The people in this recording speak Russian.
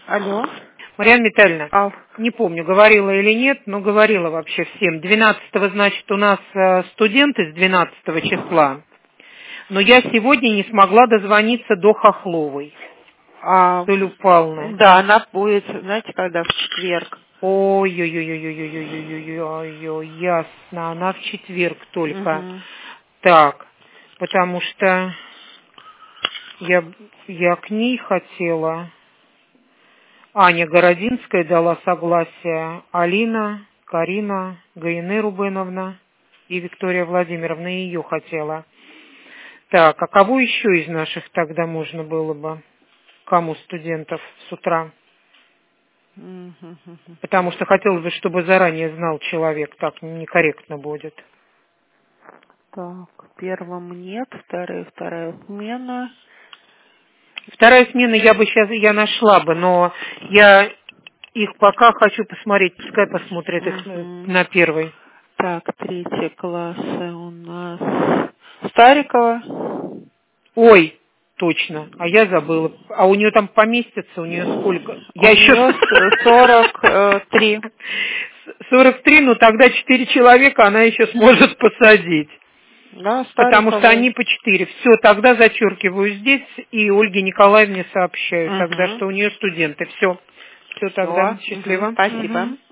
Алло. Марьяна Витальевна, Ал. не помню, говорила или нет, но говорила вообще всем. 12-го, значит, у нас студенты с 12 числа, но я сегодня не смогла дозвониться до Хохловой. Толю Павловны. Да, она будет, знаете, когда в четверг. Ой-ой-ой-ой-ой-ой-ой-ой-ой, ясно, она в четверг только. Угу. Так, потому что я к ней хотела. Аня Городинская дала согласие, Алина, Карина, Гаины Рубеновна и Виктория Владимировна ее хотела. Так, а кого еще из наших тогда можно было бы? Кому студентов с утра? Потому что хотелось бы, чтобы заранее знал человек, так некорректно будет. Так, первым нет, вторая смена. Вторая смена я нашла бы, но я их пока хочу посмотреть, пускай посмотрят их на первой. Так, 3 классы у нас Старикова. Ой, точно, а я забыла. А у нее там поместится, у нее сколько? Я еще 43. 43, но тогда 4 человека она еще сможет посадить. Да, потому что они по 4. Все, тогда зачеркиваю здесь и Ольге Николаевне сообщаю тогда, что у нее студенты. Все тогда. Счастливо. Спасибо.